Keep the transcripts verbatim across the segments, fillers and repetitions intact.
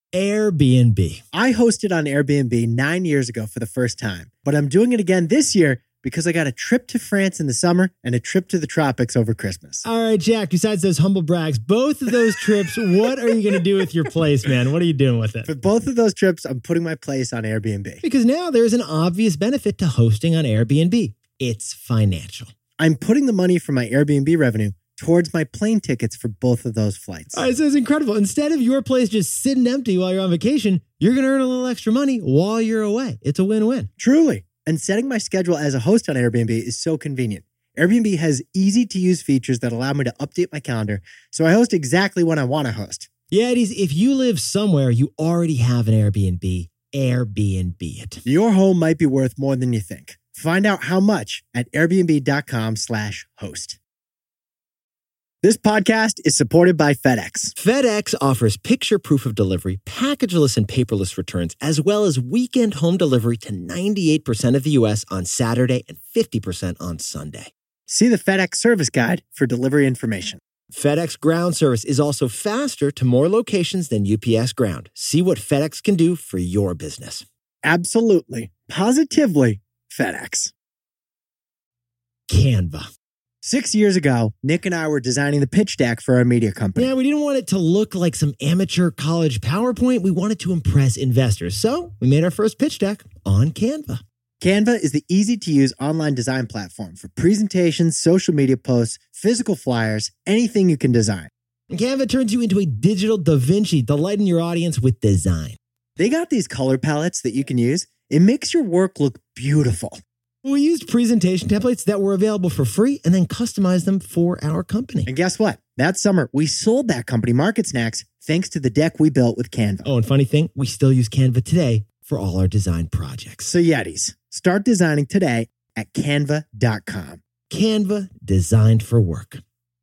Airbnb. I hosted on Airbnb nine years ago for the first time, but I'm doing it again this year because I got a trip to France in the summer and a trip to the tropics over Christmas. All right, Jack, besides those humble brags, both of those trips, what are you going to do with your place, man? What are you doing with it? For both of those trips, I'm putting my place on Airbnb. Because now there's an obvious benefit to hosting on Airbnb. It's financial. I'm putting the money from my Airbnb revenue towards my plane tickets for both of those flights. All right, so it's incredible. Instead of your place just sitting empty while you're on vacation, you're going to earn a little extra money while you're away. It's a win-win. Truly. And setting my schedule as a host on Airbnb is so convenient. Airbnb has easy-to-use features that allow me to update my calendar, so I host exactly when I want to host. Yeah, it is. If you live somewhere, you already have an Airbnb. Airbnb it. Your home might be worth more than you think. Find out how much at airbnb.com slash host. This podcast is supported by FedEx. FedEx offers picture proof of delivery, packageless and paperless returns, as well as weekend home delivery to ninety-eight percent of the U S on Saturday and fifty percent on Sunday. See the FedEx service guide for delivery information. FedEx Ground service is also faster to more locations than U P S Ground. See what FedEx can do for your business. Absolutely. Positively FedEx. Canva. Six years ago, Nick and I were designing the pitch deck for our media company. Yeah, we didn't want it to look like some amateur college PowerPoint. We wanted to impress investors. So we made our first pitch deck on Canva. Canva is the easy-to-use online design platform for presentations, social media posts, physical flyers, anything you can design. And Canva turns you into a digital Da Vinci, delighting your audience with design. They got these color palettes that you can use. It makes your work look beautiful. We used presentation templates that were available for free and then customized them for our company. And guess what? That summer, we sold that company Market Snacks thanks to the deck we built with Canva. Oh, and funny thing, we still use Canva today for all our design projects. So Yetis, start designing today at canva dot com. Canva, designed for work.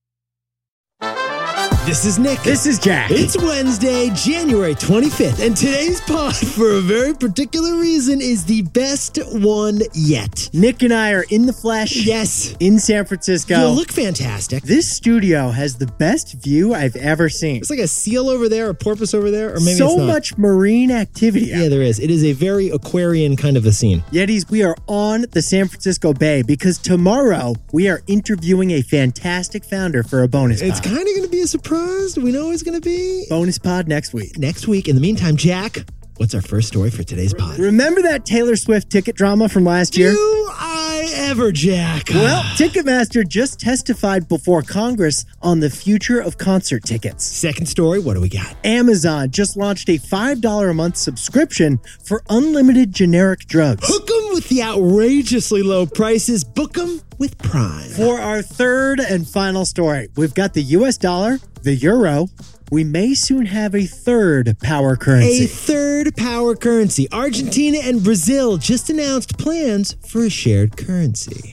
This is Nick. This is Jack. It's Wednesday, January twenty-fifth, and today's pod, for a very particular reason, is the best one yet. Nick and I are in the flesh. Yes. In San Francisco. You look fantastic. This studio has the best view I've ever seen. It's like a seal over there, a porpoise over there, or maybe so it's not. much marine activity. Yeah, there is. It is a very Aquarian kind of a scene. Yetis, we are on the San Francisco Bay because tomorrow we are interviewing a fantastic founder for a bonus pod. It's kind of going to be a surprise. Do we know it's going to be? Bonus pod next week. Next week. In the meantime, Jack, what's our first story for today's pod? Remember that Taylor Swift ticket drama from last year? Do I ever, Jack? Well, Ticketmaster just testified before Congress on the future of concert tickets. Second story, what do we got? Amazon just launched a five dollars a month subscription for unlimited generic drugs. Hook 'em with the outrageously low prices. Book 'em with Prime. For our third and final story, we've got the U S dollar, the euro. We may soon have a third power currency. A third power currency. Argentina and Brazil just announced plans for a shared currency.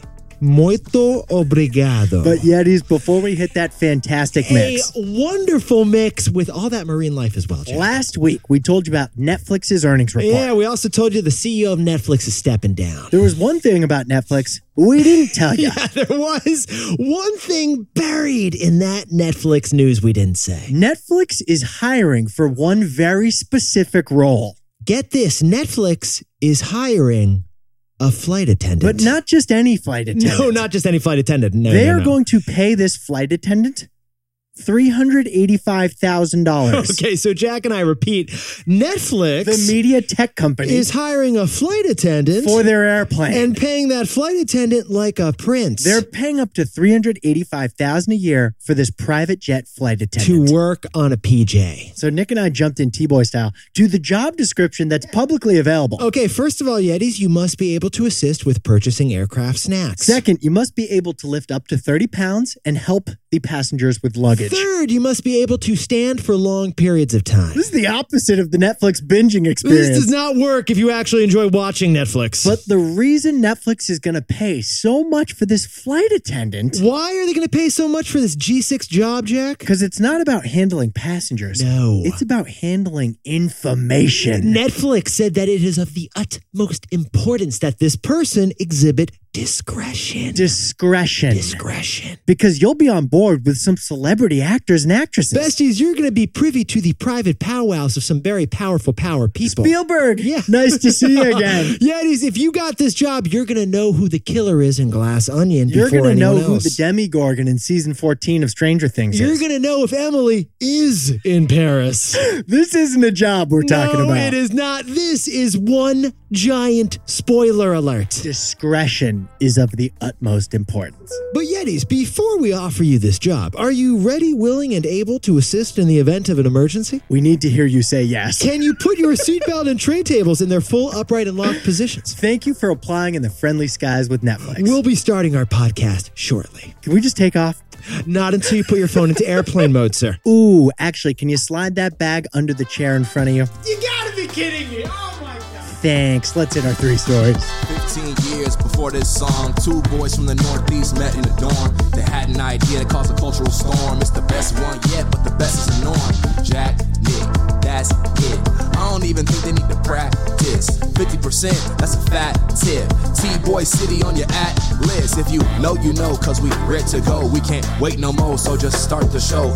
Muito obrigado. But Yetis, before we hit that fantastic mix. A wonderful mix with all that marine life as well, Jack. Last week, we told you about Netflix's earnings report. Yeah, we also told you the C E O of Netflix is stepping down. There was one thing about Netflix we didn't tell you. Yeah, there was one thing buried in that Netflix news we didn't say. Netflix is hiring for one very specific role. Get this, Netflix is hiring a flight attendant. But not just any flight attendant. No, not just any flight attendant. No, they no, are no. going to pay this flight attendant three hundred eighty-five thousand dollars. Okay, so Jack and I repeat, Netflix, the media tech company, is hiring a flight attendant for their airplane and paying that flight attendant like a prince. They're paying up to three hundred eighty-five thousand dollars a year for this private jet flight attendant to work on a P J. So Nick and I jumped in T-Boy style to the job description that's publicly available. Okay, first of all, Yetis, you must be able to assist with purchasing aircraft snacks. Second, you must be able to lift up to thirty pounds and help the passengers with luggage. Third, you must be able to stand for long periods of time. This is the opposite of the Netflix binging experience. This does not work if you actually enjoy watching Netflix. But the reason Netflix is going to pay so much for this flight attendant... Why are they going to pay so much for this G six job, Jack? Because it's not about handling passengers. No. It's about handling information. Netflix said that it is of the utmost importance that this person exhibit Discretion. Discretion. Discretion. Because you'll be on board with some celebrity actors and actresses. Besties, you're going to be privy to the private powwows of some very powerful power people. Spielberg. Yeah. Nice to see you again. Yetis, if you got this job, you're going to know who the killer is in Glass Onion You're before going to know anyone who else. the Demigorgon in season fourteen of Stranger Things You're is. going to know if Emily is in Paris. This isn't a job we're talking no, about. it is not. This is one giant spoiler alert. Discretion is of the utmost importance. But Yetis, before we offer you this job, are you ready, willing, and able to assist in the event of an emergency? We need to hear you say yes. Can you put your seatbelt and tray tables in their full upright and locked positions? Thank you for applying in the friendly skies with Netflix. We'll be starting our podcast shortly. Can we just take off? Not until you put your phone into airplane mode, sir. Ooh, actually, can you slide that bag under the chair in front of you? You gotta be kidding me. Oh my God. Thanks. Let's hit our three stories. Fifteen years before this song, two boys from the Northeast met in the dorm. They had an idea to cause a cultural storm. It's the best one yet, but the best is the norm. Jack, Nick, that's it. I don't even think they need to practice. fifty percent, that's a fat tip. T-Boy City on your at list. If you know, you know, cause we ready to go. We can't wait no more, so just start the show.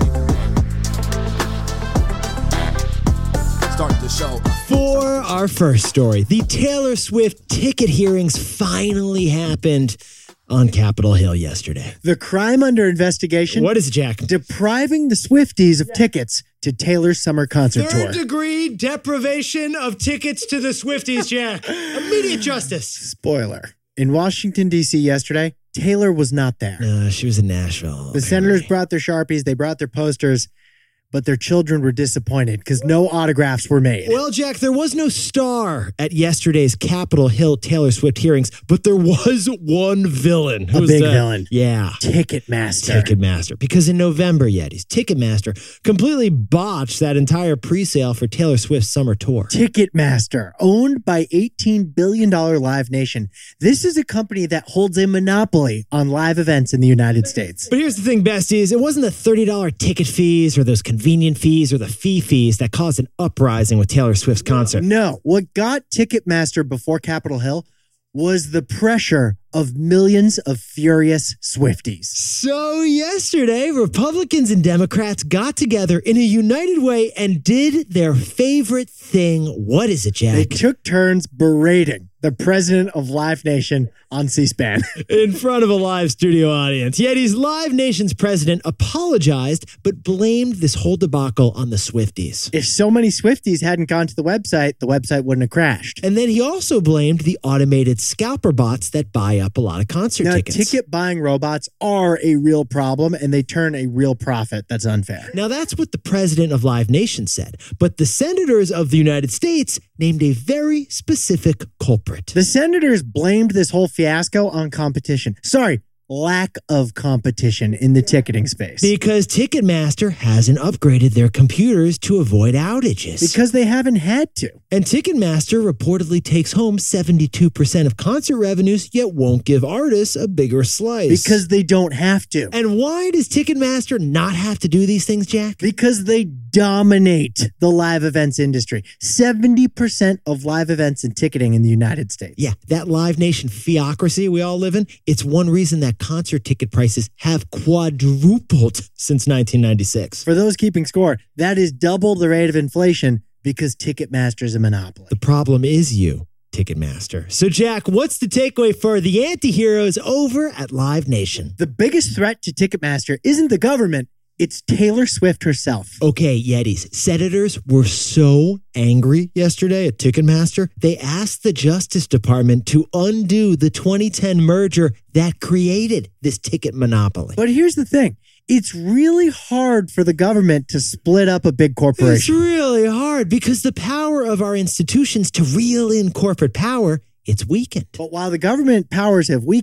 Start the show. For our first story, the Taylor Swift ticket hearings finally happened on Capitol Hill yesterday. The crime under investigation? What is it, Jack? Depriving the Swifties of tickets to Taylor's summer concert Third tour. degree deprivation of tickets to the Swifties, Jack. Immediate justice. Spoiler. In Washington, D C yesterday, Taylor was not there. Uh, she was in Nashville. The apparently. senators brought their Sharpies, they brought their posters, but their children were disappointed because no autographs were made. Well, Jack, there was no star at yesterday's Capitol Hill Taylor Swift hearings, but there was one villain. Who A was big that? villain. Yeah. Ticketmaster. Ticketmaster. Because in November, Yetis, Ticketmaster completely botched that entire pre-sale for Taylor Swift's summer tour. Ticketmaster, owned by eighteen billion dollars Live Nation. This is a company that holds a monopoly on live events in the United States. But here's the thing, besties. It wasn't the thirty dollars ticket fees or those convenient fees or the fee fees that caused an uprising with Taylor Swift's concert. No, what got Ticketmaster before Capitol Hill was the pressure of millions of furious Swifties. So yesterday, Republicans and Democrats got together in a united way and did their favorite thing. What is it, Jack? They took turns berating the president of Live Nation on C-SPAN. In front of a live studio audience. Yeti's Live Nation's president apologized, but blamed this whole debacle on the Swifties. If so many Swifties hadn't gone to the website, the website wouldn't have crashed. And then he also blamed the automated scalper bots that buy up a lot of concert Now, tickets. ticket buying robots are a real problem, and they turn a real profit. That's unfair. Now, that's what the president of Live Nation said. But the senators of the United States named a very specific culprit. The senators blamed this whole fiasco on competition. Sorry, lack of competition in the ticketing space. Because Ticketmaster hasn't upgraded their computers to avoid outages. Because they haven't had to. And Ticketmaster reportedly takes home seventy-two percent of concert revenues, yet won't give artists a bigger slice. Because they don't have to. And why does Ticketmaster not have to do these things, Jack? Because they dominate the live events industry. seventy percent of live events and ticketing in the United States. Yeah, that Live Nation theocracy we all live in, it's one reason that concert ticket prices have quadrupled since nineteen ninety-six. For those keeping score, that is double the rate of inflation because Ticketmaster is a monopoly. The problem is you, Ticketmaster. So, Jack, what's the takeaway for the anti-heroes over at Live Nation? The biggest threat to Ticketmaster isn't the government, it's Taylor Swift herself. Okay, Yetis, senators were so angry yesterday at Ticketmaster, they asked the Justice Department to undo the twenty ten merger that created this ticket monopoly. But here's the thing. It's really hard for the government to split up a big It's corporation. really hard because the power of our institutions to reel in corporate power, it's weakened. But while the government powers have weakened,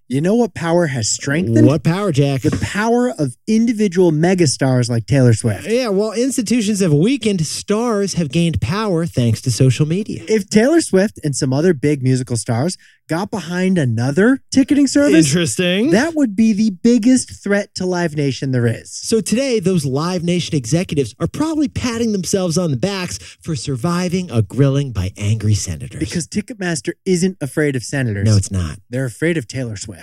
You know what power has strengthened? What power, Jack? The power of individual megastars like Taylor Swift. Yeah, while institutions have weakened, stars have gained power thanks to social media. If Taylor Swift and some other big musical stars got behind another ticketing service, Interesting. that would be the biggest threat to Live Nation there is. So today, those Live Nation executives are probably patting themselves on the backs for surviving a grilling by angry senators. Because Ticketmaster isn't afraid of senators. No, it's not. They're afraid of Taylor Swift.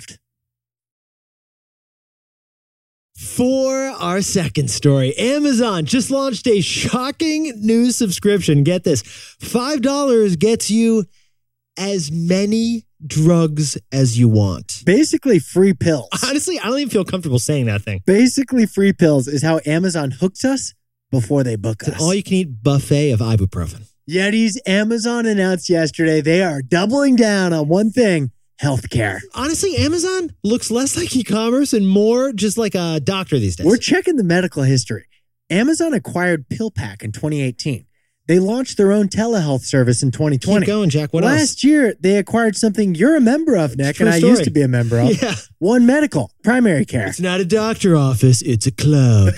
For our second story, Amazon just launched a shocking new subscription. Get this, five dollars gets you as many drugs as you want. Basically free pills. Honestly, I don't even feel comfortable saying that thing. Basically free pills is how Amazon hooks us before they book It's an us. all-you-can-eat buffet of ibuprofen. Yeti's Amazon announced yesterday they are doubling down on one thing, healthcare. Honestly, Amazon looks less like e-commerce and more just like a doctor these days. We're checking the medical history. Amazon acquired PillPack in twenty eighteen. They launched their own telehealth service in twenty twenty. Keep going, Jack. What Last else? year, they acquired something you're a member of, Nick, True and I story. used to be a member of. Yeah. One Medical, primary care. It's not a doctor office, it's a club.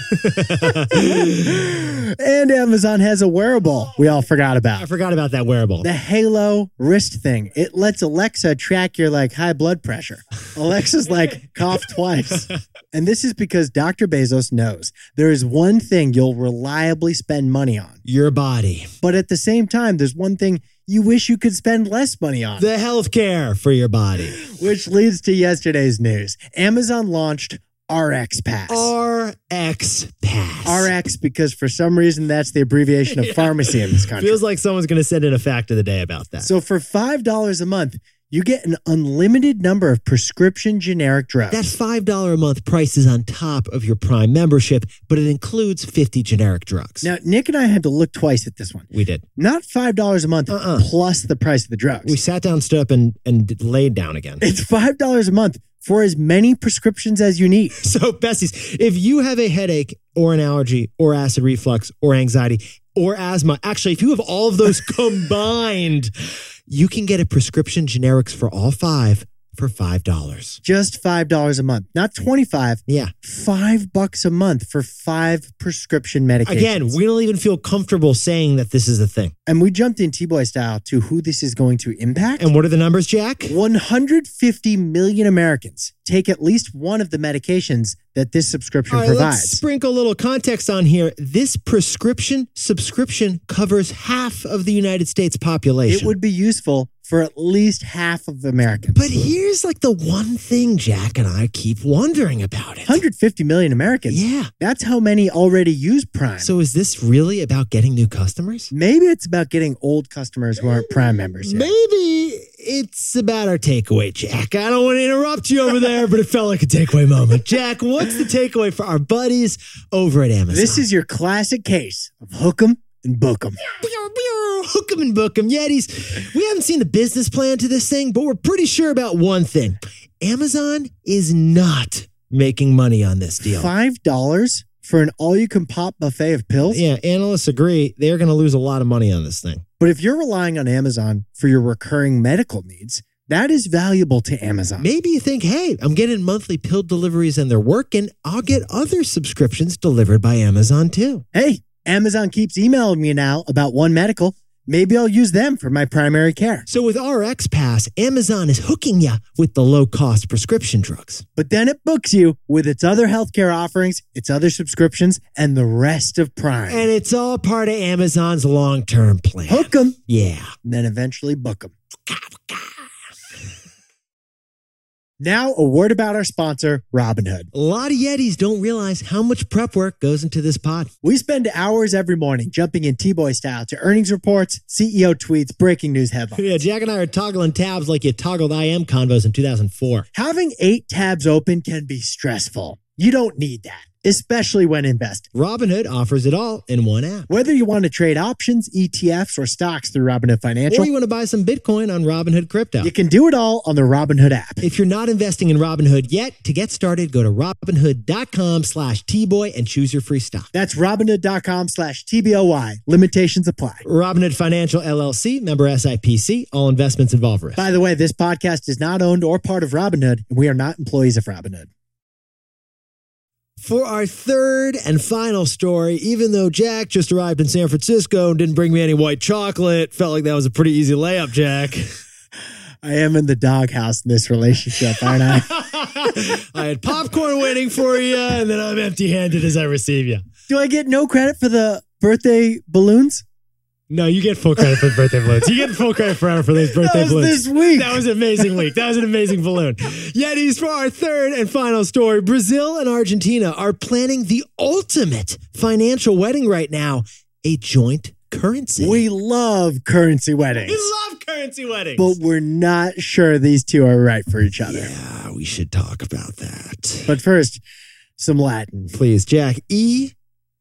And Amazon has a wearable we all forgot I about. forgot about that wearable. The Halo wrist thing. It lets Alexa track your like high blood pressure. Alexa's like cough twice. And this is because Doctor Bezos knows there is one thing you'll reliably spend money on. Your body. But at the same time, there's one thing you wish you could spend less money on. The healthcare for your body. Which leads to yesterday's news. Amazon launched R X Pass. R X Pass. R X because for some reason that's the abbreviation of Yeah. pharmacy in this country. Feels like someone's going to send in a fact of the day about that. So for five dollars a month, you get an unlimited number of prescription generic drugs. That five dollars a month price is on top of your Prime membership, but it includes fifty generic drugs. Now, Nick and I had to look twice at this one. We did. Not five dollars a month Uh-uh. plus the price of the drugs. We sat down, stood up, and, and laid down again. It's five dollars a month for as many prescriptions as you need. So, besties, if you have a headache or an allergy or acid reflux or anxiety or asthma, actually, if you have all of those combined, you can get a prescription generics for all five for five dollars. Just five dollars a month. Not twenty-five. Yeah. Five bucks a month for five prescription medications. Again, we don't even feel comfortable saying that this is a thing. And we jumped in T-Boy style to who this is going to impact. And what are the numbers, Jack? one hundred fifty million Americans take at least one of the medications that this subscription All right, provides. let's sprinkle a little context on here. This prescription subscription covers half of the United States population. It would be useful for at least half of Americans. But here's like the one thing Jack and I keep wondering about it. one hundred fifty million Americans. Yeah. That's how many already use Prime. So is this really about getting new customers? Maybe it's about getting old customers who aren't Prime members yet. Maybe it's about our takeaway, Jack. I don't want to interrupt you over there, but it felt like a takeaway moment. Jack, what's the takeaway for our buddies over at Amazon? This is your classic case of hook 'em and book 'em. Hook 'em and book 'em. Yetis, we haven't seen the business plan to this thing, but we're pretty sure about one thing. Amazon is not making money on this deal. five dollars for an all-you-can-pop buffet of pills? Yeah, analysts agree they're going to lose a lot of money on this thing. But if you're relying on Amazon for your recurring medical needs, that is valuable to Amazon. Maybe you think, hey, I'm getting monthly pill deliveries and they're working. I'll get other subscriptions delivered by Amazon too. Hey, Amazon keeps emailing me now about One Medical. Maybe I'll use them for my primary care. So with R X Pass, Amazon is hooking you with the low-cost prescription drugs. But then it books you with its other healthcare offerings, its other subscriptions, and the rest of Prime. And it's all part of Amazon's long-term plan. Hook 'em, Yeah. and then eventually book 'em. Now, a word about our sponsor, Robinhood. A lot of Yetis don't realize how much prep work goes into this pod. We spend hours every morning jumping in T-Boy style to earnings reports, C E O tweets, breaking news headlines. Yeah, Jack and I are toggling tabs like you toggled I M convos in two thousand four. Having eight tabs open can be stressful. You don't need that. especially when investing. Robinhood offers it all in one app. Whether you want to trade options, E T Fs, or stocks through Robinhood Financial, Or you want to buy some Bitcoin on Robinhood Crypto. you can do it all on the Robinhood app. If you're not investing in Robinhood yet, to get started, go to Robinhood.com slash T-Boy and choose your free stock. That's Robinhood.com slash T B O Y. Limitations apply. Robinhood Financial, L L C, member S I P C. All investments involve risk. By the way, this podcast is not owned or part of Robinhood, and we are not employees of Robinhood. For our third and final story, even though Jack just arrived in San Francisco and didn't bring me any white chocolate, felt like that was a pretty easy layup, Jack. I am in the doghouse in this relationship, aren't I? I had popcorn waiting for you, and then I'm empty-handed as I receive you. Do I get no credit for the birthday balloons? No, you get full credit for the birthday balloons. You get full credit forever for those birthday That was balloons. this week. That was an amazing week. That was an amazing balloon. Yetis, for our third and final story, Brazil and Argentina are planning the ultimate financial wedding right now, a joint currency. We love currency weddings, We love currency weddings. but we're not sure these two are right for each other. Yeah, we should talk about that. But first, some Latin. Please, Jack, E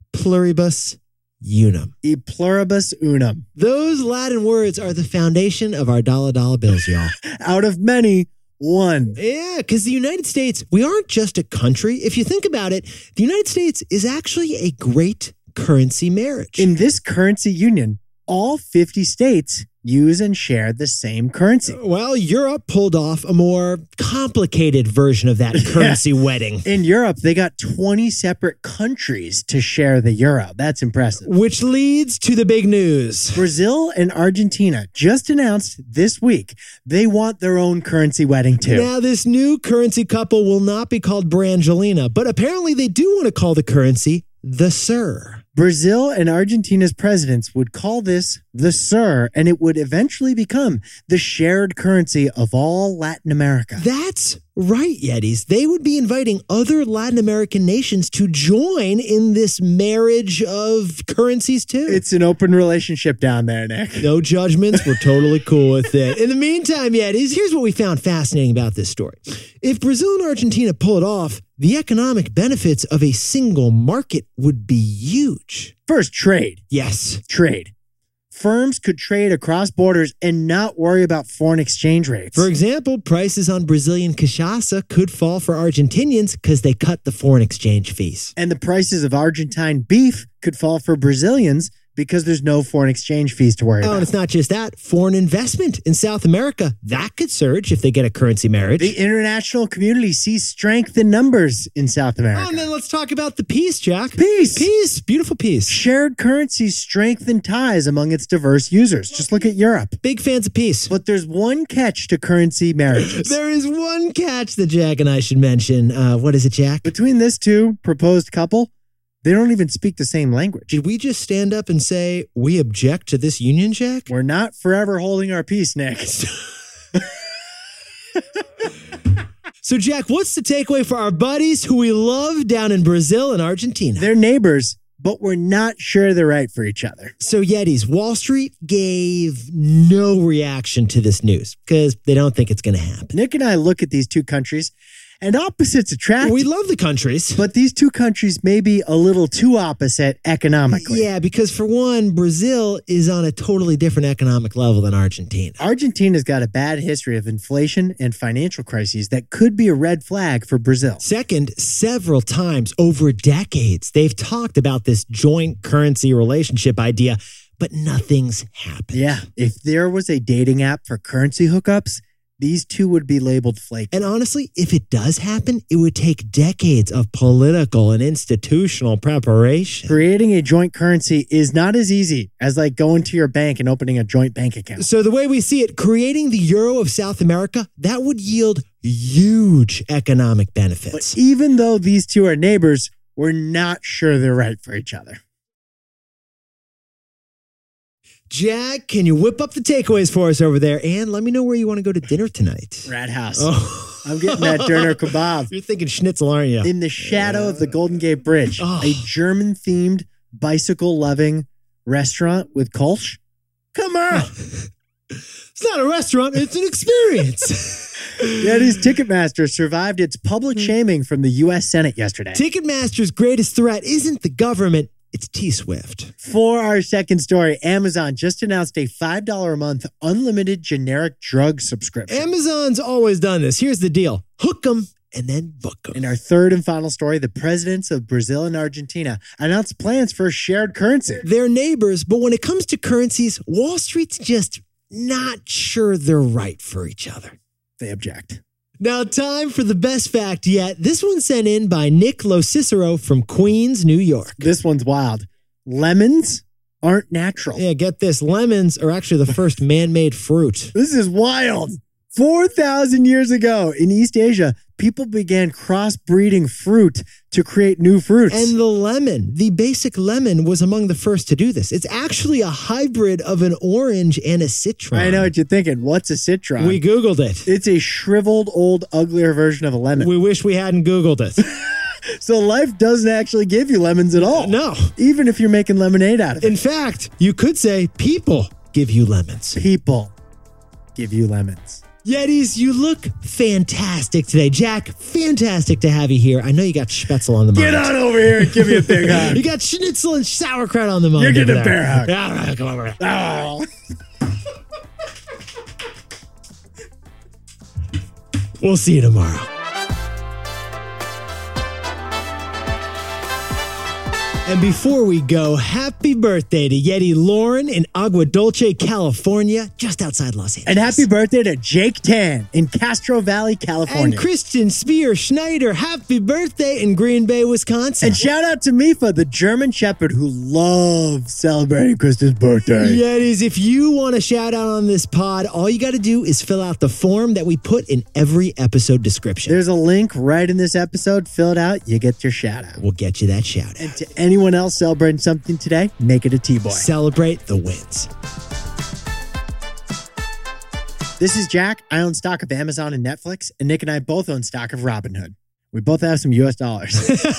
pluribus unum. E pluribus unum. Those Latin words are the foundation of our dollar dollar bills, y'all. Out of many, one. Yeah, because the United States, we aren't just a country. If you think about it, the United States is actually a great currency marriage. In this currency union, all fifty states use and share the same currency. Well, Europe pulled off a more complicated version of that currency wedding. In Europe, they got twenty separate countries to share the euro. That's impressive. Which leads to the big news. Brazil and Argentina just announced this week they want their own currency wedding too. Now, this new currency couple will not be called Brangelina, but apparently they do want to call the currency the Sir. Brazil and Argentina's presidents would call this the Sir, and it would eventually become the shared currency of all Latin America. That's right, Yetis. They would be inviting other Latin American nations to join in this marriage of currencies too. It's an open relationship down there, Nick. No judgments. We're totally cool with it. In the meantime, Yetis, here's what we found fascinating about this story. If Brazil and Argentina pull it off, the economic benefits of a single market would be huge. First, trade. Yes. Trade. Firms could trade across borders and not worry about foreign exchange rates. For example, prices on Brazilian cachaça could fall for Argentinians because they cut the foreign exchange fees. And the prices of Argentine beef could fall for Brazilians because there's no foreign exchange fees to worry Oh, about. and it's not just that. Foreign investment in South America, that could surge if they get a currency marriage. The international community sees strength in numbers in South America. Oh, and then let's talk about the peace, Jack. Peace. Peace. Beautiful peace. Shared currencies strengthen ties among its diverse users. Just look at Europe. Big fans of peace. But there's one catch to currency marriages. There is one catch that Jack and I should mention. Uh, what is it, Jack? Between this two proposed couple, they don't even speak the same language. Did we just stand up and say, we object to this union, Jack? We're not forever holding our peace, Nick. So, Jack, what's the takeaway for our buddies who we love down in Brazil and Argentina? They're neighbors, but we're not sure they're right for each other. So, Yetis, Wall Street gave no reaction to this news because they don't think it's going to happen. Nick and I look at these two countries, and opposites attract. We love the countries. But these two countries may be a little too opposite economically. Yeah, because for one, Brazil is on a totally different economic level than Argentina. Argentina's got a bad history of inflation and financial crises that could be a red flag for Brazil. Second, several times over decades, they've talked about this joint currency relationship idea, but nothing's happened. Yeah, if there was a dating app for currency hookups, these two would be labeled flaky. And honestly, if it does happen, it would take decades of political and institutional preparation. Creating a joint currency is not as easy as like going to your bank and opening a joint bank account. So the way we see it, creating the euro of South America, that would yield huge economic benefits. But even though these two are neighbors, we're not sure they're right for each other. Jack, can you whip up the takeaways for us over there? And let me know where you want to go to dinner tonight. Rat House. Oh. I'm getting that Döner kebab. You're thinking schnitzel, aren't you? In the shadow of the Golden Gate Bridge, Oh. a German-themed, bicycle-loving restaurant with Kolsch. Come on. It's not a restaurant, it's an experience. Yeti's Ticketmaster survived its public shaming from the U S Senate yesterday. Ticketmaster's greatest threat isn't the government, it's T-Swift. For our second story, Amazon just announced a five dollars a month unlimited generic drug subscription. Amazon's always done this. Here's the deal. Hook 'em and then book 'em. In our third and final story, the presidents of Brazil and Argentina announced plans for a shared currency. They're neighbors, but when it comes to currencies, Wall Street's just not sure they're right for each other. They object. Now, time for the best fact yet. This one's sent in by Nick Locicero from Queens, New York. This one's wild. Lemons aren't natural. Yeah, get this. Lemons are actually the first man-made fruit. This is wild. four thousand years ago in East Asia, people began crossbreeding fruit to create new fruits. And the lemon, the basic lemon, was among the first to do this. It's actually a hybrid of an orange and a citron. I know what you're thinking. What's a citron? We Googled it. It's a shriveled, old, uglier version of a lemon. We wish we hadn't Googled it. So life doesn't actually give you lemons at all. No. Even if you're making lemonade out of it. In fact, you could say people give you lemons. People give you lemons. Yetis, you look fantastic today. Jack, fantastic to have you here. I know you got Spätzle on the mind. Get on over here and give me a big hug. You got schnitzel and sauerkraut on the mind. You're getting over a there. bear hug. All right, come over. Oh. We'll see you tomorrow. And before we go, happy birthday to Yeti Lauren in Agua Dulce, California, just outside Los Angeles. And happy birthday to Jake Tan in Castro Valley, California. And Christian Spear Schneider, happy birthday in Green Bay, Wisconsin. And shout out to Mifa, the German Shepherd who loves celebrating Kristen's birthday. Yetis, if you want a shout out on this pod, all you got to do is fill out the form that we put in every episode description. There's a link right in this episode. Fill it out. You get your shout out. We'll get you that shout out. And to anyone else celebrating something today, make it a T-Boy. Celebrate the wins. This is Jack. I own stock of Amazon and Netflix, and Nick and I both own stock of Robinhood. We both have some U S dollars.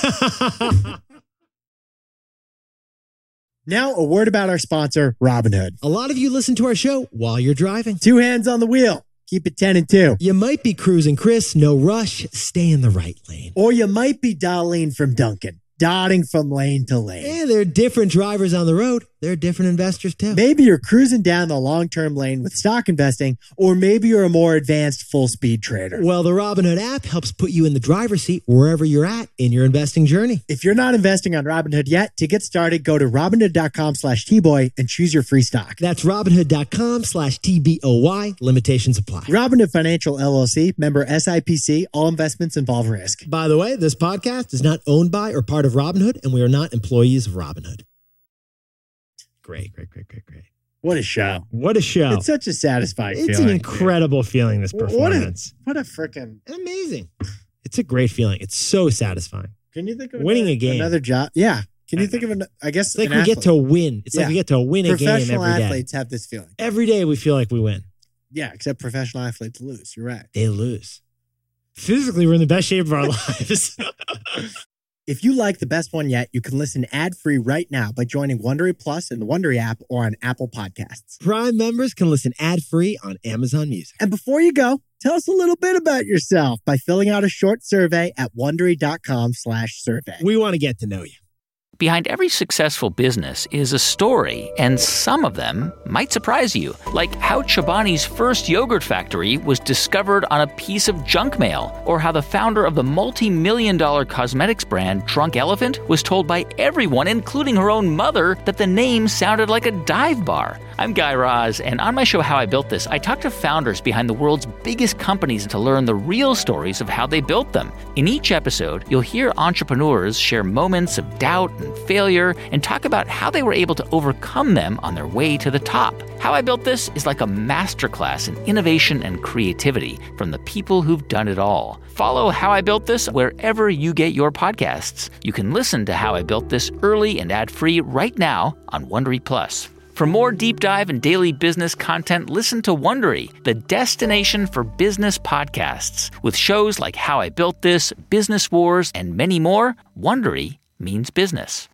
Now, a word about our sponsor, Robinhood. A lot of you listen to our show while you're driving. Two hands on the wheel. Keep it ten and two. You might be cruising, Chris. No rush. Stay in the right lane. Or you might be Darlene from Duncan, dotting from lane to lane. Yeah, there are different drivers on the road. There are different investors too. Maybe you're cruising down the long-term lane with stock investing, or maybe you're a more advanced full-speed trader. Well, the Robinhood app helps put you in the driver's seat wherever you're at in your investing journey. If you're not investing on Robinhood yet, to get started, go to Robinhood.com slash T-Boy and choose your free stock. That's Robinhood.com slash T B O Y. Limitations apply. Robinhood Financial, L L C, member S I P C. All investments involve risk. By the way, this podcast is not owned by or part of Robinhood, and we are not employees of Robinhood. Great, great, great, great, great. What a show. What a show. It's such a satisfying It's feeling. an incredible feeling, this performance. What a, what a freaking... Amazing. It's a great feeling. It's so satisfying. Can you think of winning another, a game? Another job? Yeah. Can you think of an... I guess It's like an we athlete. get to win. It's Yeah. like we get to win a game Professional every day. athletes have this feeling. Every day we feel like we win. Yeah, except professional athletes lose. You're right. They lose. Physically, we're in the best shape of our lives. If you like The Best One Yet, you can listen ad-free right now by joining Wondery Plus in the Wondery app or on Apple Podcasts. Prime members can listen ad-free on Amazon Music. And before you go, tell us a little bit about yourself by filling out a short survey at Wondery.com slash survey. We want to get to know you. Behind every successful business is a story, and some of them might surprise you. Like how Chobani's first yogurt factory was discovered on a piece of junk mail, or how the founder of the multi-million dollar cosmetics brand Drunk Elephant was told by everyone, including her own mother, that the name sounded like a dive bar. I'm Guy Raz, and on my show How I Built This, I talk to founders behind the world's biggest companies to learn the real stories of how they built them. In each episode, you'll hear entrepreneurs share moments of doubt and failure and talk about how they were able to overcome them on their way to the top. How I Built This is like a masterclass in innovation and creativity from the people who've done it all. Follow How I Built This wherever you get your podcasts. You can listen to How I Built This early and ad-free right now on Wondery Plus. For more deep dive and daily business content, listen to Wondery, the destination for business podcasts. With shows like How I Built This, Business Wars, and many more, Wondery means business.